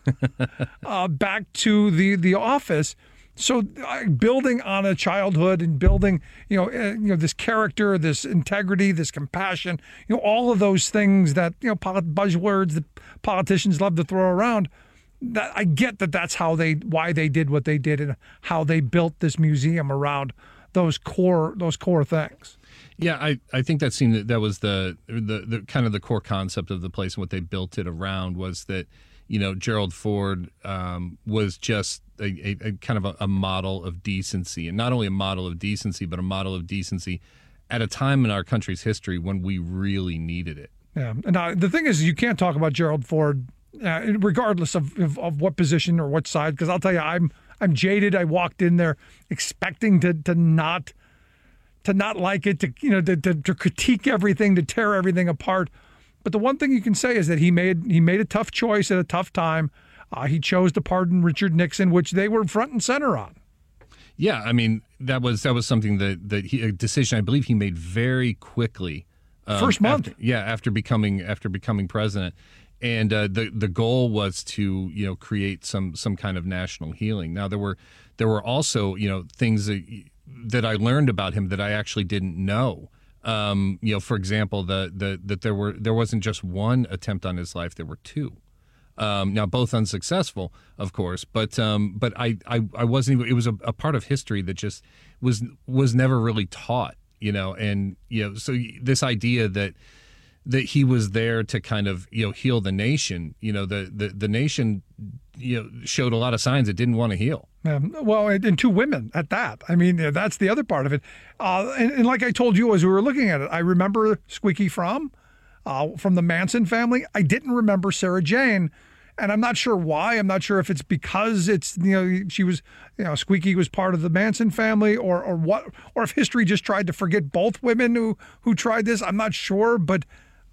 back to the office. So building on a childhood and building, this character, this integrity, this compassion, all of those things that, buzzwords that politicians love to throw around, that I get that's why they did what they did and how they built this museum around those core things. Yeah, I think that seemed that was the kind of the core concept of the place, and what they built it around was that, Gerald Ford was just a kind of a model of decency, and not only a model of decency, but a model of decency at a time in our country's history when we really needed it. Yeah, and the thing is, you can't talk about Gerald Ford regardless of what position or what side, because I'll tell you, I'm jaded. I walked in there expecting to not like it, to critique everything, to tear everything apart. But the one thing you can say is that he made a tough choice at a tough time. He chose to pardon Richard Nixon, which they were front and center on. Yeah, I mean, that was something a decision I believe he made very quickly. First month. After becoming president. And the goal was to create some kind of national healing. Now there were also things that I learned about him that I actually didn't know. For example, that there wasn't just one attempt on his life; there were two. Now both unsuccessful, of course, but I wasn't even. It was a part of history that just was never really taught. So this idea that he was there to kind of heal the nation. The nation showed a lot of signs it didn't want to heal. And two women at that. I mean, that's the other part of it. And like I told you as we were looking at it, I remember Squeaky Fromm from the Manson family. I didn't remember Sarah Jane, and I'm not sure why. I'm not sure if it's because it's she was Squeaky was part of the Manson family, or what, or if history just tried to forget both women who tried this. I'm not sure, but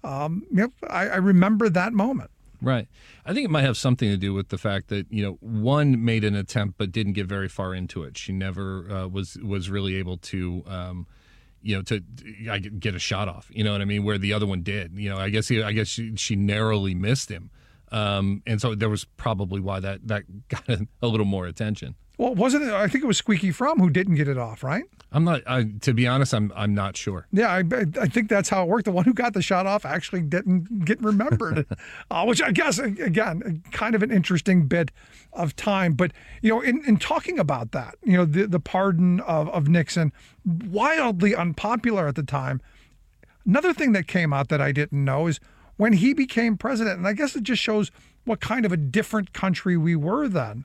I remember that moment. Right. I think it might have something to do with the fact that, one made an attempt but didn't get very far into it. She never was really able to, to get a shot off. You know what I mean? Where the other one did. I guess she narrowly missed him. And so there was probably why that got a little more attention. Well, wasn't it? I think it was Squeaky Fromm who didn't get it off, right? I'm not. To be honest, I'm not sure. Yeah, I think that's how it worked. The one who got the shot off actually didn't get remembered, which I guess again kind of an interesting bit of time. But in talking about that, the pardon of Nixon, wildly unpopular at the time. Another thing that came out that I didn't know is when he became president, and I guess it just shows what kind of a different country we were then.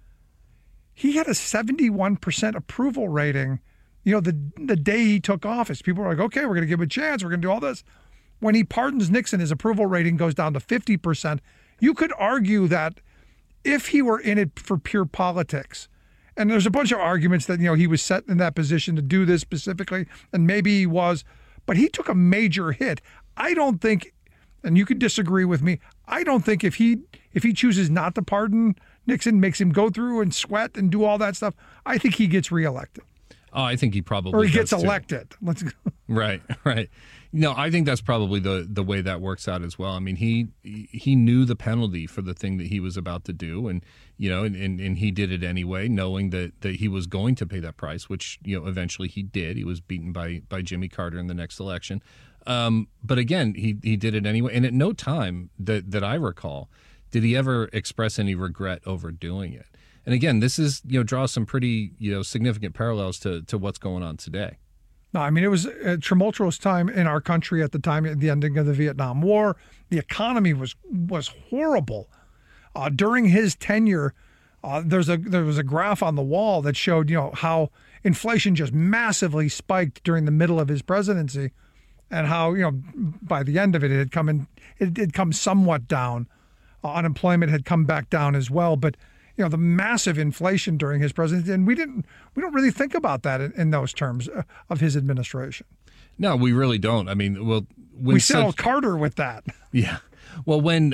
He had a 71% approval rating, the day he took office. People were like, okay, we're going to give him a chance. We're going to do all this. When he pardons Nixon, his approval rating goes down to 50%. You could argue that if he were in it for pure politics, and there's a bunch of arguments that, he was set in that position to do this specifically, and maybe he was, but he took a major hit. I don't think and you could disagree with me, I don't think if he chooses not to pardon Nixon, makes him go through and sweat and do all that stuff, I think he gets reelected. Oh, I think he probably or he gets does elected. Too. Let's go. Right. No, I think that's probably the way that works out as well. I mean, he knew the penalty for the thing that he was about to do, and and he did it anyway, knowing that he was going to pay that price, which eventually he did. He was beaten by Jimmy Carter in the next election. But again, he did it anyway, and at no time that I recall did he ever express any regret over doing it. And again, this is draws some pretty significant parallels to what's going on today. No, I mean, it was a tumultuous time in our country at the time, at the ending of the Vietnam War. The economy was horrible. During his tenure, there was a graph on the wall that showed how inflation just massively spiked during the middle of his presidency, and how by the end of it had come somewhat down. Unemployment had come back down as well, but the massive inflation during his presidency, and we don't really think about that in those terms of his administration. No, we really don't. I mean, well, we settled Carter with that. Yeah. Well, when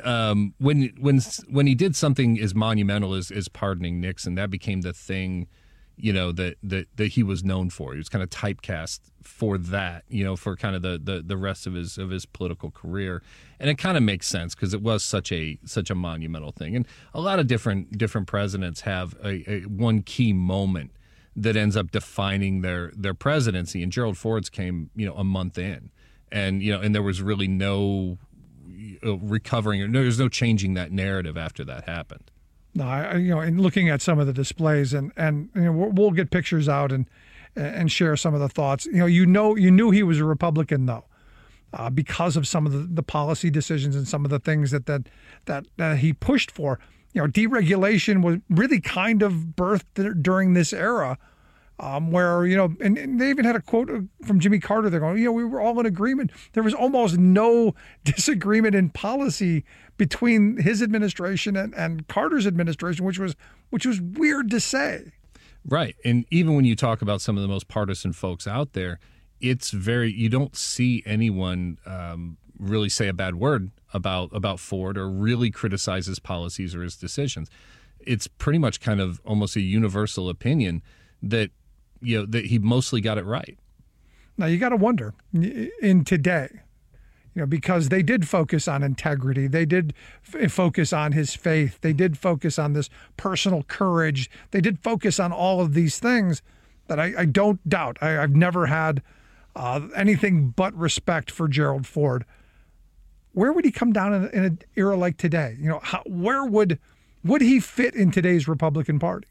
he did something as monumental as pardoning Nixon, that became the thing, that he was known for. He was kind of typecast for that, for kind of the rest of his political career, and it kind of makes sense because it was such a monumental thing. And a lot of different presidents have a one key moment that ends up defining their presidency. And Gerald Ford's came a month in, and and there was really no recovering, or there's no changing that narrative after that happened. No, in looking at some of the displays, and we'll get pictures out and share some of the thoughts. You knew he was a Republican though, because of some of the policy decisions and some of the things that he pushed for. Deregulation was really kind of birthed during this era, where and they even had a quote from Jimmy Carter. They're going, we were all in agreement. There was almost no disagreement in policy between his administration and Carter's administration, which was weird to say. Right, and even when you talk about some of the most partisan folks out there, you don't see anyone really say a bad word about Ford or really criticize his policies or his decisions. It's pretty much kind of almost a universal opinion that that he mostly got it right. Now you got to wonder in today, because they did focus on integrity, they did focus on his faith, they did focus on this personal courage, they did focus on all of these things that I don't doubt. I've never had anything but respect for Gerald Ford. Where would he come down in an era like today? Where would he fit in today's Republican Party?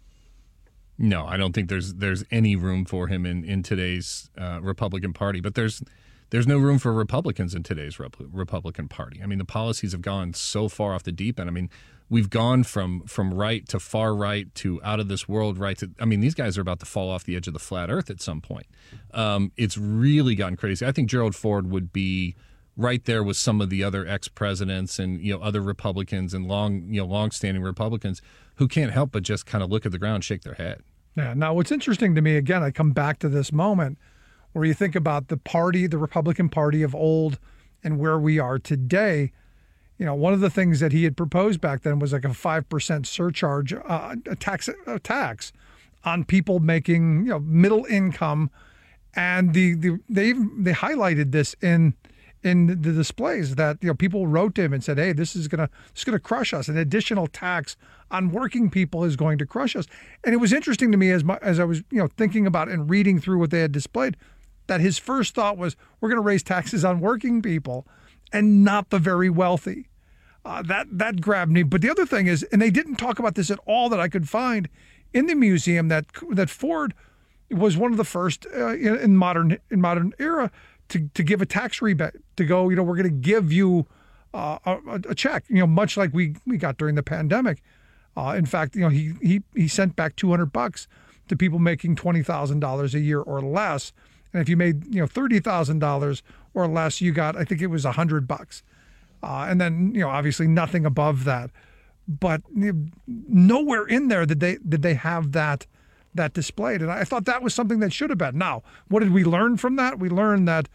No, I don't think there's any room for him in today's Republican Party. But there's no room for Republicans in today's Republican Party. I mean, the policies have gone so far off the deep end. I mean, we've gone from right to far right to out of this world right to. I mean, these guys are about to fall off the edge of the flat earth at some point. It's really gotten crazy. I think Gerald Ford would be right there with some of the other ex-presidents and other Republicans and long-standing Republicans who can't help but just kind of look at the ground, shake their head. Yeah. Now, what's interesting to me, again, I come back to this moment where you think about the Republican Party of old and where we are today. One of the things that he had proposed back then was like a 5% surcharge, a tax on people making middle income, and they highlighted this in the displays that people wrote to him and said, hey, this is gonna crush us. An additional tax on working people is going to crush us. And it was interesting to me as I was thinking about and reading through what they had displayed, that his first thought was, we're going to raise taxes on working people and not the very wealthy. That grabbed me. But the other thing is, and they didn't talk about this at all that I could find in the museum, that Ford was one of the first in modern era to give a tax rebate, to go, we're going to give you a check, much like we got during the pandemic. In fact, he sent back $200 to people making $20,000 a year or less. And if you made $30,000 or less, you got, I think it was $100. And then obviously nothing above that. But nowhere in there did they have that displayed. And I thought that was something that should have been. Now, what did we learn from that? We learned that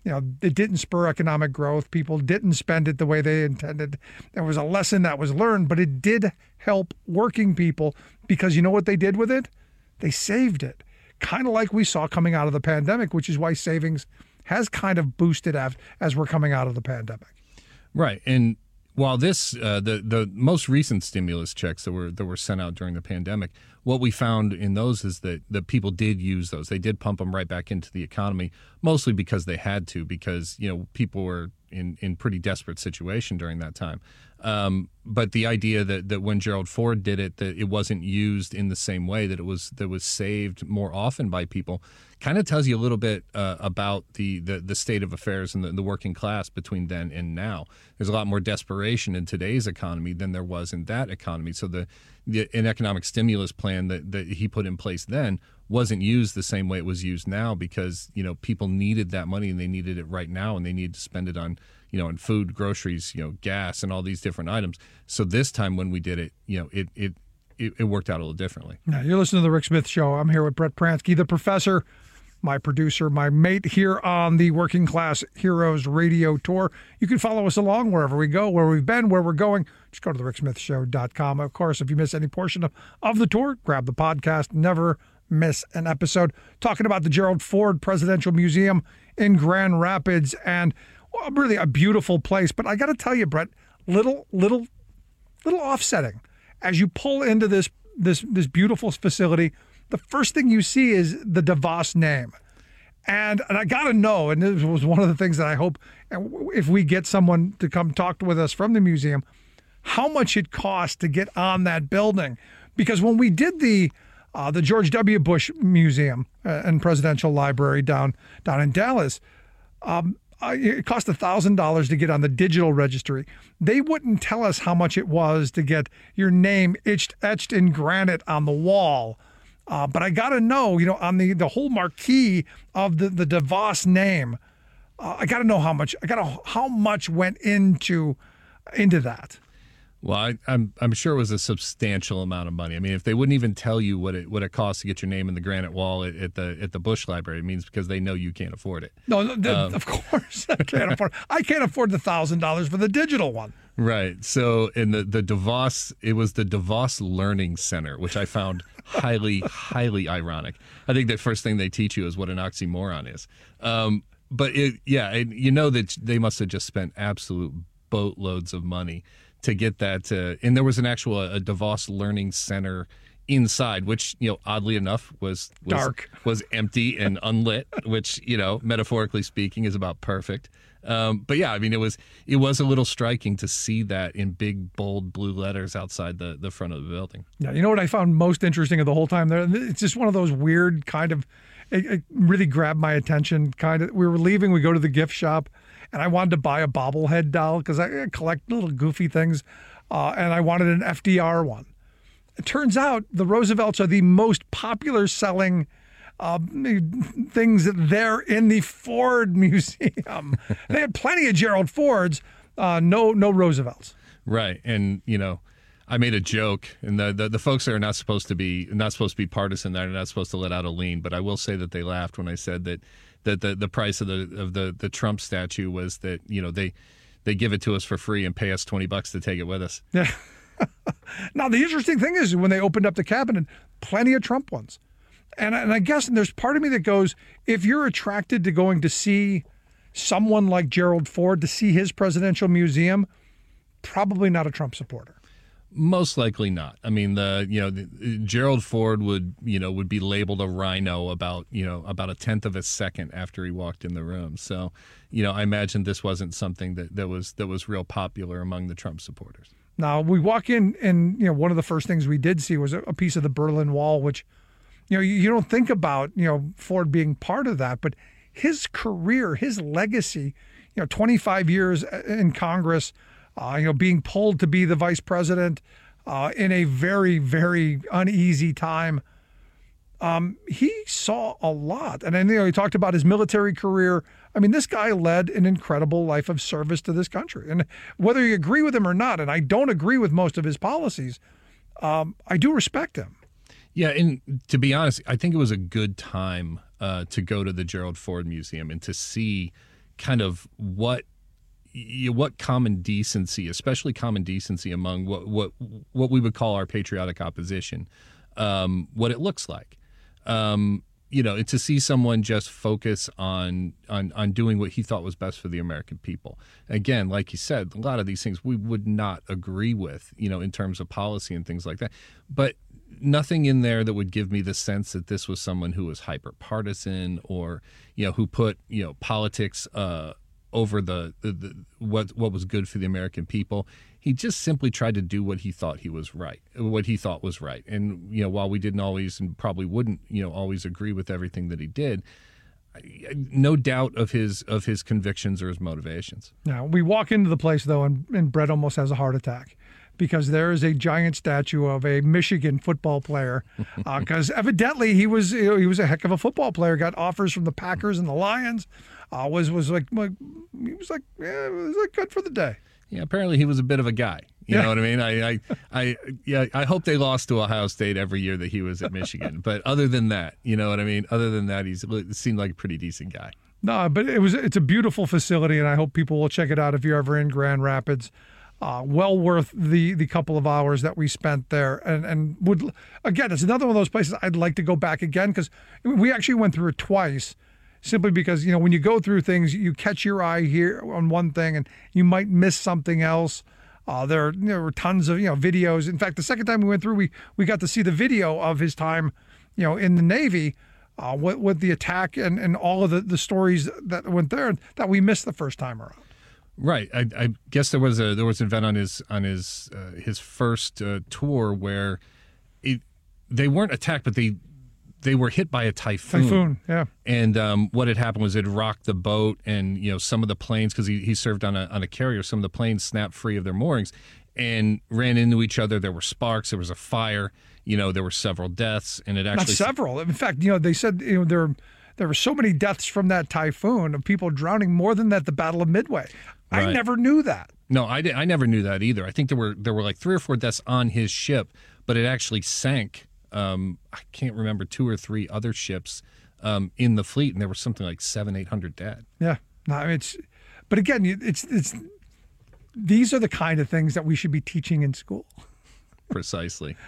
it didn't spur economic growth. People didn't spend it the way they intended. There was a lesson that was learned, but it did help working people because you know what they did with it? They saved it. Kind of like we saw coming out of the pandemic, which is why savings has kind of boosted as we're coming out of the pandemic. Right. And while this, the most recent stimulus checks that were sent out during the pandemic, what we found in those is that people did use those. They did pump them right back into the economy, mostly because they had to, because people were in pretty desperate situation during that time. But the idea that when Gerald Ford did it, that it wasn't used in the same way, that it was saved more often by people, kind of tells you a little bit about the state of affairs and the working class between then and now. There's a lot more desperation in today's economy than there was in that economy. So an economic stimulus plan that he put in place then wasn't used the same way it was used now, because people needed that money and they needed it right now, and they needed to spend it on in food, groceries, gas, and all these different items. So this time when we did it, it worked out a little differently. Now, you're listening to The Rick Smith Show. I'm here with Brett Pransky, the professor, my producer, my mate here on the Working Class Heroes radio tour. You can follow us along wherever we go, where we've been, where we're going. Just go to thericksmithshow.com. Of course, if you miss any portion of the tour, grab the podcast. Never miss an episode. Talking about the Gerald Ford Presidential Museum in Grand Rapids, and really a beautiful place. But I got to tell you, Brett, little offsetting. As you pull into this beautiful facility, the first thing you see is the DeVos name. And I got to know, and this was one of the things that I hope, if we get someone to come talk with us from the museum, how much it costs to get on that building. Because when we did the George W. Bush Museum and Presidential Library down in Dallas, it cost $1,000 to get on the digital registry. They wouldn't tell us how much it was to get your name etched in granite on the wall. But I got to know, on the whole marquee of the DeVos name, I got to know how much went into that. Well, I'm sure it was a substantial amount of money. I mean, if they wouldn't even tell you what it costs to get your name in the granite wall at the Bush Library, it means because they know you can't afford it. No, of course I can't afford. I can't afford the $1,000 for the digital one. Right. So in the DeVos, it was the DeVos Learning Center, which I found highly, highly ironic. I think the first thing they teach you is what an oxymoron is. But that they must have just spent absolute boatloads of money to get that. And there was an actual a DeVos Learning Center inside, which, oddly enough, was dark, was empty and unlit, which, metaphorically speaking, is about perfect. But yeah, I mean, it was a little striking to see that in big, bold blue letters outside the front of the building. Yeah, you know what I found most interesting of the whole time there? It's just one of those weird kind of, it really grabbed my attention. Kind of, we were leaving, we go to the gift shop, and I wanted to buy a bobblehead doll because I collect little goofy things, and I wanted an FDR one. It turns out the Roosevelts are the most popular selling things there in the Ford Museum. They had plenty of Gerald Fords, no Roosevelts. Right, and I made a joke, and the folks there are not supposed to be partisan. They're not supposed to let out a lean, but I will say that they laughed when I said that the price of the Trump statue was that they give it to us for free and pay us $20 to take it with us. Yeah. Now the interesting thing is when they opened up the cabinet, plenty of Trump ones. And I guess there's part of me that goes, if you're attracted to going to see someone like Gerald Ford, to see his presidential museum, probably not a Trump supporter. Most likely not. I mean, Gerald Ford would be labeled a rhino about a tenth of a second after he walked in the room. So, I imagine this wasn't something that was real popular among the Trump supporters. Now we walk in, and one of the first things we did see was a piece of the Berlin Wall, which you don't think about Ford being part of that, but his career, his legacy, 25 years in Congress. Being pulled to be the vice president in a very, very uneasy time. He saw a lot. And then, he talked about his military career. I mean, this guy led an incredible life of service to this country. And whether you agree with him or not, and I don't agree with most of his policies, I do respect him. Yeah, and to be honest, I think it was a good time to go to the Gerald Ford Museum and to see kind of what common decency, especially common decency among what we would call our patriotic opposition, what it looks like. To see someone just focus on doing what he thought was best for the American people. Again, like you said, a lot of these things we would not agree with, in terms of policy and things like that. But nothing in there that would give me the sense that this was someone who was hyper partisan or, who put, politics over the what was good for the American people. He just simply tried to do what he thought was right. And, while we didn't always and probably wouldn't, always agree with everything that he did, no doubt of his convictions or his motivations. Now, we walk into the place, though, and Brett almost has a heart attack because there is a giant statue of a Michigan football player because evidently he was a heck of a football player, got offers from the Packers and the Lions, was good for the day. Yeah, apparently he was a bit of a guy. You know what I mean? I hope they lost to Ohio State every year that he was at Michigan. But other than that, you know what I mean? Other than that, he seemed like a pretty decent guy. No, but it's a beautiful facility, and I hope people will check it out if you're ever in Grand Rapids. Well worth the couple of hours that we spent there, and would again, it's another one of those places I'd like to go back again because we actually went through it twice. Simply because, when you go through things, you catch your eye here on one thing and you might miss something else. There were tons of, videos. In fact, the second time we went through, we got to see the video of his time, in the Navy with the attack and all of the stories that went there that we missed the first time around. Right. I guess there was an event on his first tour where they weren't attacked, but they were hit by a typhoon. Yeah. And what had happened was it rocked the boat, and some of the planes, because he served on a carrier, some of the planes snapped free of their moorings and ran into each other. There were sparks. There was a fire. There were several deaths, and it actually not several. In fact, they said there were so many deaths from that typhoon of people drowning, more than at the Battle of Midway. Right. I never knew that. No, I never knew that either. I think there were like 3 or 4 deaths on his ship, but it actually sank. I can't remember 2 or 3 other ships in the fleet, and there was something like 700-800 dead. Yeah, no, but again, it's these are the kind of things that we should be teaching in school. Precisely.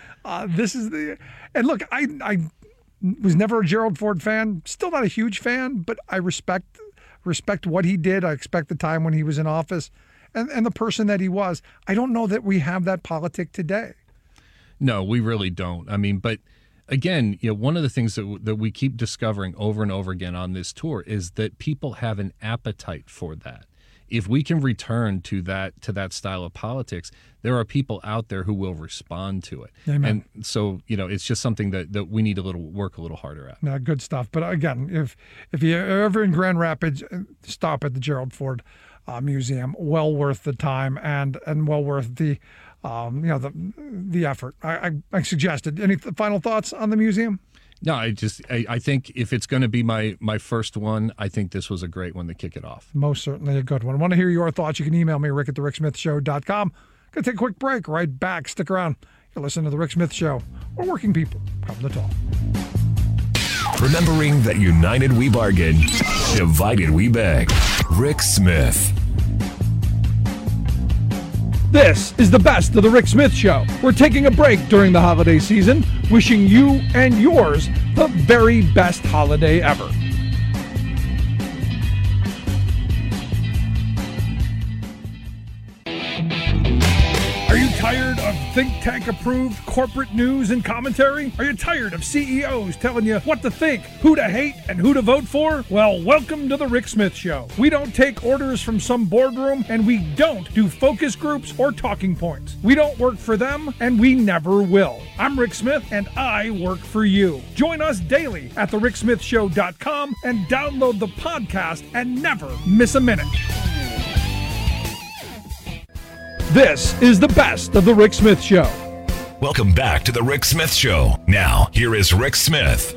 And look, I was never a Gerald Ford fan, still not a huge fan, but I respect what he did. I expect the time when he was in office and the person that he was. I don't know that we have that politic today. No, we really don't. I mean, but again, one of the things that we keep discovering over and over again on this tour is that people have an appetite for that. If we can return to that style of politics, there are people out there who will respond to it. Amen. And so, it's just something that we need to work a little harder at. Good stuff. But again, if you're ever in Grand Rapids, stop at the Gerald Ford Museum. Well worth the time and well worth the effort. I suggested. Any final thoughts on the museum? No, I think if it's going to be my first one, I think this was a great one to kick it off. Most certainly a good one. I want to hear your thoughts. You can email me, rick@thericksmithshow.com. Going to take a quick break. Right back. Stick around. You're listening to The Rick Smith Show, where working people come to talk. Remembering that united we bargain, divided we beg. Rick Smith. This is the best of The Rick Smith Show. We're taking a break during the holiday season, wishing you and yours the very best holiday ever. Are you tired of think tank approved corporate news and commentary? Are you tired of CEOs telling you what to think, who to hate, and who to vote for? Well, welcome to the Rick Smith Show. We don't take orders from some boardroom, and we don't do focus groups or talking points. We don't work for them, and we never will. I'm Rick Smith, and I work for you. Join us daily at thericksmithshow.com and download the podcast and never miss a minute. This is the best of The Rick Smith Show. Welcome back to The Rick Smith Show. Now, here is Rick Smith.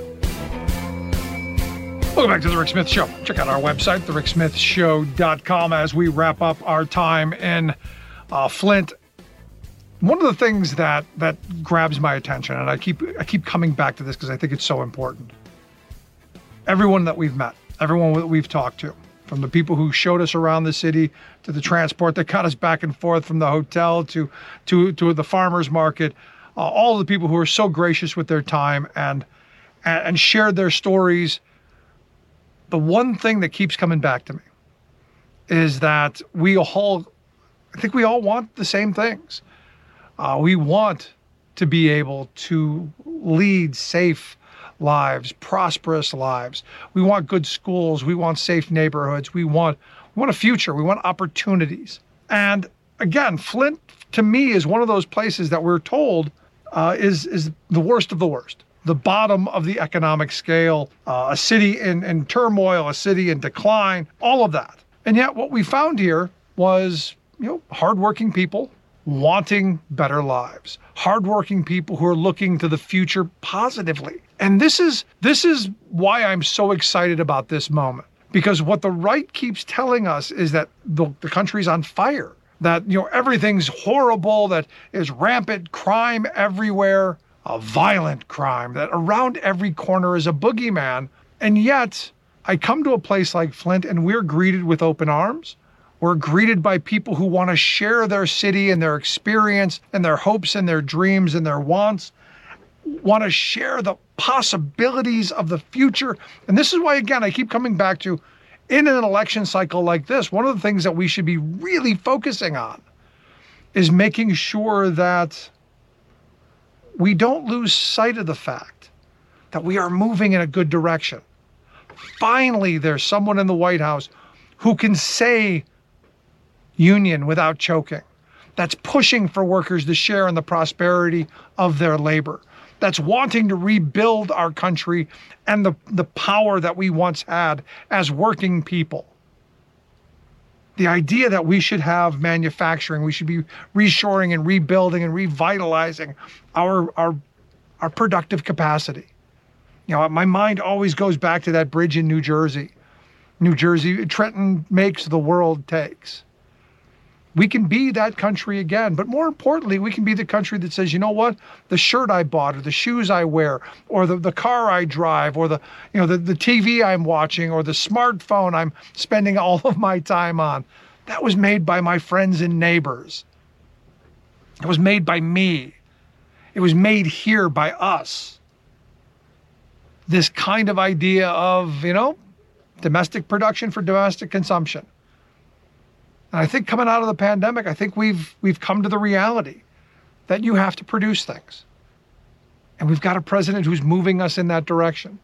Welcome back to The Rick Smith Show. Check out our website, thericksmithshow.com, as we wrap up our time in Flint. One of the things that grabs my attention, and I keep coming back to this because I think it's so important. Everyone that we've met, everyone that we've talked to, from the people who showed us around the city, to the transport that got us back and forth from the hotel to the farmer's market, all the people who were so gracious with their time and shared their stories. The one thing that keeps coming back to me is that I think we all want the same things. We want to be able to lead safe lives, prosperous lives. We want good schools. We want safe neighborhoods. We want a future. We want opportunities. And again, Flint, to me, is one of those places that we're told is the worst of the worst, the bottom of the economic scale, a city in turmoil, a city in decline, all of that. And yet what we found here was, hardworking people wanting better lives, hardworking people who are looking to the future positively. And this is why I'm so excited about this moment, because what the right keeps telling us is that the country's on fire, that everything's horrible, that is rampant crime everywhere, a violent crime, that around every corner is a boogeyman. And yet I come to a place like Flint and we're greeted with open arms. We're greeted by people who want to share their city and their experience and their hopes and their dreams and their wants, want to share the possibilities of the future. And this is why, again, I keep coming back to, in an election cycle like this, one of the things that we should be really focusing on is making sure that we don't lose sight of the fact that we are moving in a good direction. Finally, there's someone in the White House who can say union without choking, that's pushing for workers to share in the prosperity of their labor, that's wanting to rebuild our country and the power that we once had as working people. The idea that we should have manufacturing, we should be reshoring and rebuilding and revitalizing our productive capacity. My mind always goes back to that bridge in New Jersey. Trenton makes, the world takes. We can be that country again, but more importantly, we can be the country that says, you know what, the shirt I bought or the shoes I wear or the car I drive or the TV I'm watching or the smartphone I'm spending all of my time on, that was made by my friends and neighbors. It was made by me. It was made here by us. This kind of idea of, domestic production for domestic consumption. And I think coming out of the pandemic, I think we've come to the reality that you have to produce things. And we've got a president who's moving us in that direction.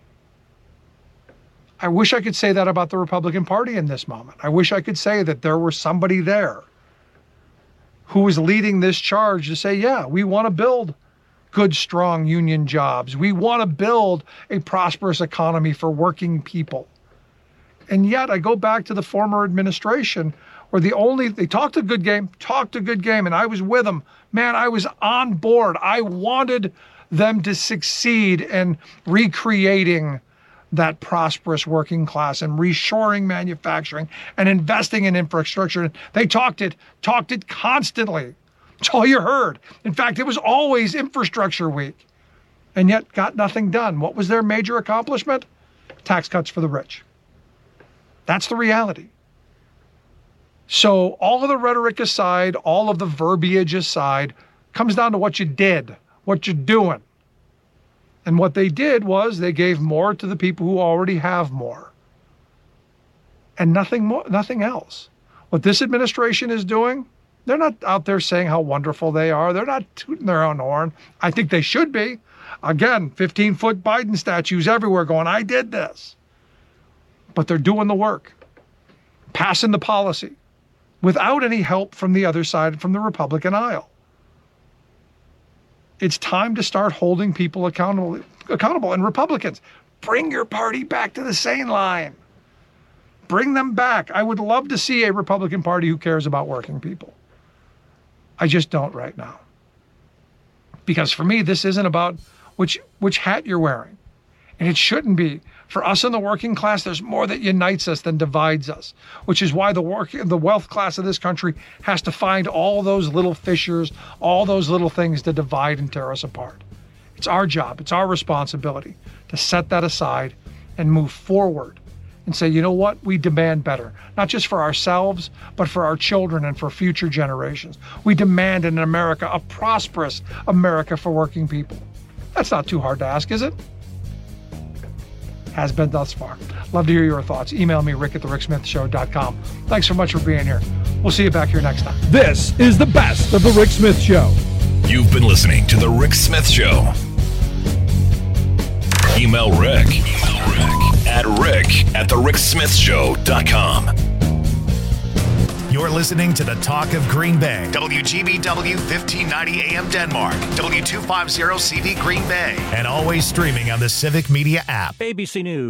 I wish I could say that about the Republican Party in this moment. I wish I could say that there was somebody there who was leading this charge to say, yeah, we want to build good, strong union jobs. We want to build a prosperous economy for working people. And yet I go back to the former administration where they talked a good game, and I was with them. Man, I was on board. I wanted them to succeed in recreating that prosperous working class and reshoring manufacturing and investing in infrastructure. They talked it constantly. It's all you heard. In fact, it was always Infrastructure Week, and yet got nothing done. What was their major accomplishment? Tax cuts for the rich. That's the reality. So all of the rhetoric aside, all of the verbiage aside, comes down to what you did, what you're doing. And what they did was they gave more to the people who already have more. And nothing else. What this administration is doing, they're not out there saying how wonderful they are. They're not tooting their own horn. I think they should be. Again, 15-foot Biden statues everywhere going, I did this. But they're doing the work, passing the policy without any help from the other side, from the Republican aisle. It's time to start holding people accountable. And Republicans, bring your party back to the sane line. Bring them back. I would love to see a Republican Party who cares about working people. I just don't right now. Because for me, this isn't about which hat you're wearing. And it shouldn't be. For us in the working class, there's more that unites us than divides us, which is why the wealth class of this country has to find all those little fissures, all those little things to divide and tear us apart. It's our job, it's our responsibility to set that aside and move forward and say, you know what, we demand better, not just for ourselves, but for our children and for future generations. We demand in America a prosperous America for working people. That's not too hard to ask, is it? Has been thus far. Love to hear your thoughts. Email me, rick@thericksmithshow.com. Thanks so much for being here. We'll see you back here next time. This is the best of The Rick Smith Show. You've been listening to The Rick Smith Show. Email Rick at rick@thericksmithshow.com. You're listening to the Talk of Green Bay, WGBW 1590 AM Denmark, W250 CV Green Bay, and always streaming on the Civic Media app. ABC News.